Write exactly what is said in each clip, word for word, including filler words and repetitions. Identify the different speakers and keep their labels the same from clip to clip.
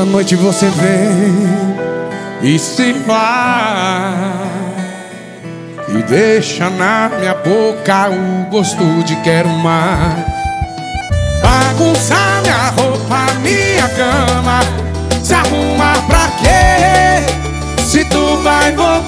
Speaker 1: Toda noite você vem e se vai e deixa na minha boca o gosto de quero mais. Bagunça minha roupa, minha cama, se arruma pra quê? Se tu vai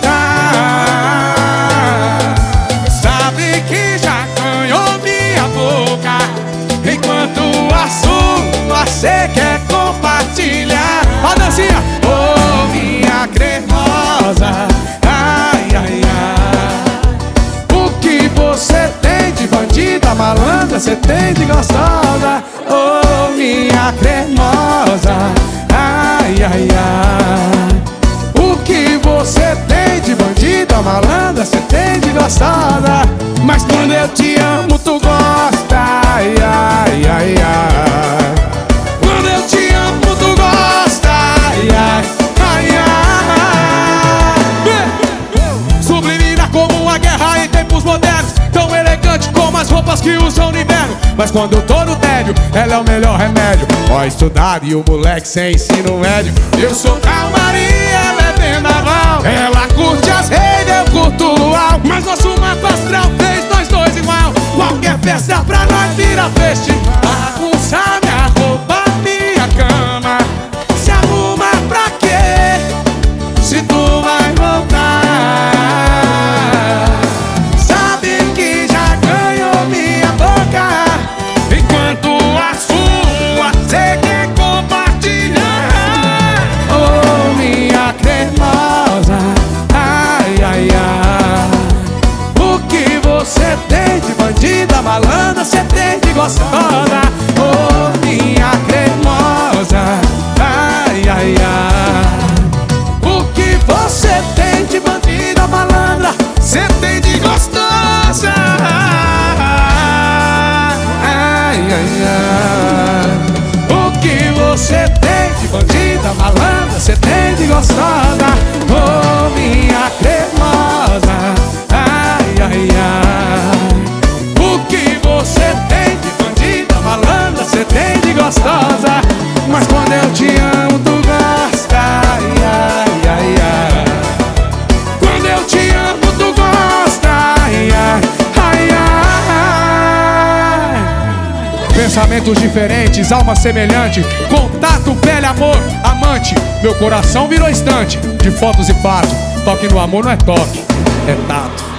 Speaker 1: voltar, sabe que já ganhou minha boca, enquanto a sua cê quer compartilhar. Ó, dancinha! Oh, minha cremosa, ai, ai, ai, o que você tem de bandida malandra, cê tem de gostosa. Oh, minha cremosa, ai, ai, ai, o que você tem de bandida malandra, cê tem de gostosa. Mas quando eu te amo tu gosta, ai, ai, ai, ai, quando eu te amo tu gosta, ai, ai, ai, ai. Sublimina como uma guerra em tempos modernos, tão elegante como as roupas que usam no inverno. Mas quando eu tô no tédio, ela é o melhor remédio. Ó, estudar e o moleque sem ensino médio. Eu sou calmaria, ela é vendaval. Ela curte as redes, eu curto o luau. Mas nosso mapa astral fez nós dois igual. Qualquer festa pra nós vira festival. Bagunça minha roupa, minha cama, se arruma pra quê? Se tu vai voltar, sabe que já ganhou minha boca, enquanto a sua cê quer compartilhar. Oh, minha cremosa, ai, ai, ai, o que você tem de bandida malandra, cê tem de gostosa. Oh, minha cremosa, ai, ai, ai, o que você tem de bandida malandra, cê tem de gostosa. Ai, ai, ai, o que você tem de bandida malandra, cê tem de gostosa. Oh, minha cremosa, ai, ai, ai, o que você tem de bandida malandra, cê tem de gostosa. Mas quando eu te amo tu gosta, ai, ai, ai, ai, quando eu te amo tu gosta, ai, ai, ai, ai. Pensamentos diferentes, alma semelhante, contato, pele, amor, amante. Meu coração virou estante de fotos e fatos. Toque no amor não é toque, é tato.